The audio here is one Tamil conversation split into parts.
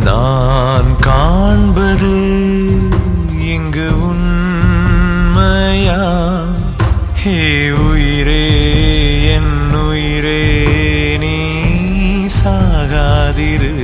நான் காண்பது இங்கு உண்மையா? ஹே உயிரே, என் உயிரே, நீ சாகாதிரு.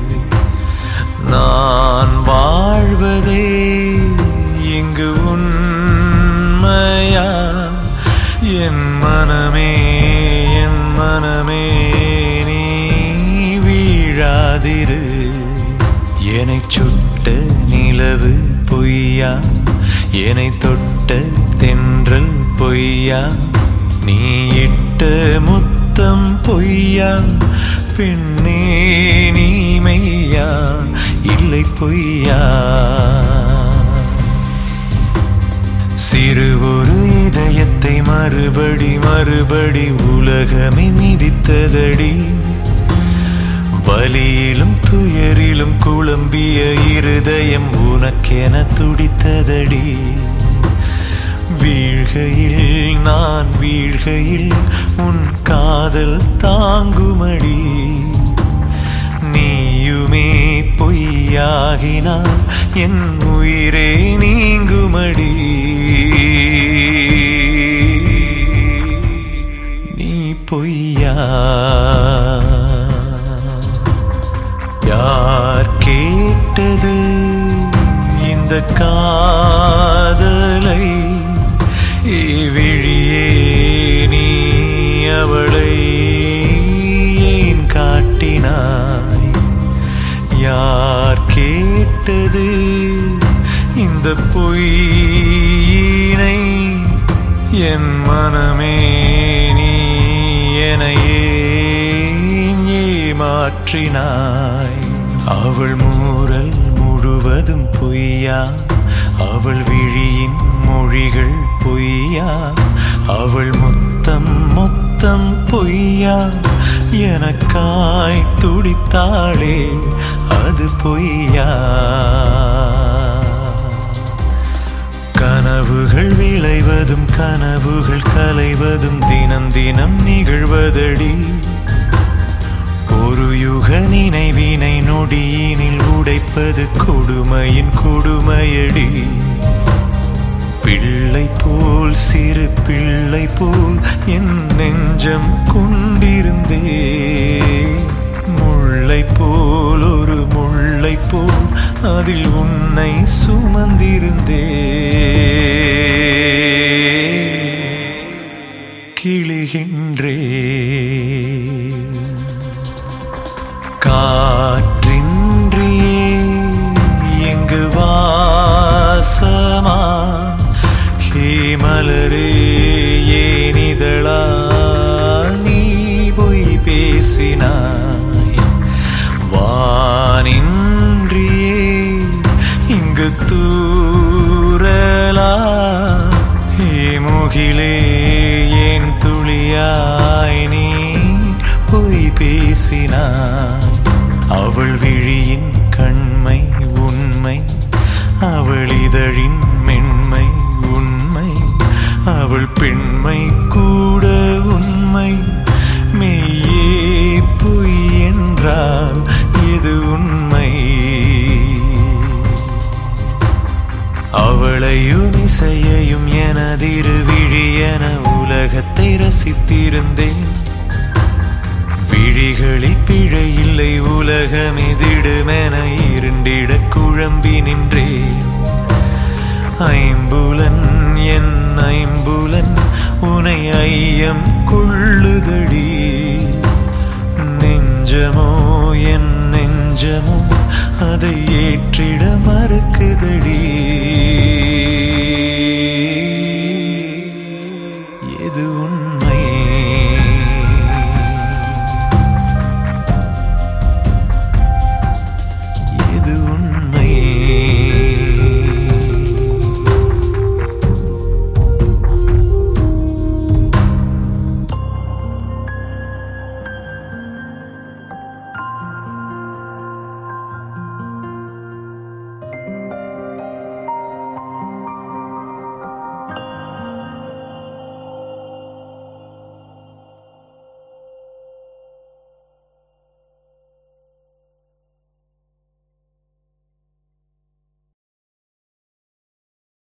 நான் வாழ்வதே இங்கு உண்மையா? என் மனமே, என் மனமே, நீ வீழாதிரு. என்னைச் சுட்ட நிலவு பொய்யா? என்னைத் தொட்ட தென்றல் பொய்யா? நீ இட்ட முத்தம் பொய்யா? பெண்ணே நீ மெய்யா? இல்லை பொய்யா? சிறு ஒரு இதயத்தை மறுபடி மறுபடி உலகமே மிதித்ததடி. வலியிலும் துயரிலும் குழம்பிய இருதயம் உனக்கென துடித்ததடி. வீழ்கையில் நான் வீழ்கையில் உன் காதல் தாங்குமடி. நீயுமே பொய்யாகினால் என் உயிரே நீங்குமடி. நீ பொய்யா? யார் கேட்டது இந்த காதலை? விழியே, நீ அவளை ஏன் காட்டினாய்? யார் கேட்டது இந்த பொய்யினை? என் மனமே, நீ என்னையே ஏமாற்றினாய். அவள் மூரல் முழுவதும் பொய்யா? அவள் விழியின் மொழிகள் பொய்யா? அவள் முத்தம் மொத்தம் பொய்யா? எனக்காய் துடித்தாளே, அது பொய்யா? கனவுகள் விளைவதும் கனவுகள் கலைவதும் தினம் தினம் நிகழ்வதடி. ஒரு யுக நினைவினை நொடியினில் உடைப்பது கொடுமையின் கொடுமையடி. பிள்ளை போல் சிறு பிள்ளை போல் என் நெஞ்சம் கொண்டிருந்தே. முல்லை போல் ஒரு முல்லை போல் அதில் உன்னை சுமந்திருந்தே. கிழிகின்றே காற்றின்றியே எங்கு வாசமா? ஹே மலரே, ஏனிதழா நீ பொய் பேசினாய்? வானின்றியே இங்கு தூறலா? ஹே முகிலே, ஏன் துளியாய் நீ பொய் பேசினாய்? அவள் விழியின் கண்மை உண்மை, அவள் இதழின் மென்மை உண்மை, அவள் பெண்மை கூட உண்மை. மெய்யே பொய் என்றால் எது உண்மை? அவளையும் இசையையும் எனதிரு விழியென உலகத்தை ரசித்திருந்தேன். விழிகளில் பிழையில்லை, உலகமெதிடுமென இருண்டிட குழம்பி நின்றேன். ஐம்புலன் என் ஐம்புலன் உனை ஐயம் கொள்ளுதடி. நெஞ்சமோ என் நெஞ்சமோ அதை ஏற்றிட மறுக்குதடி.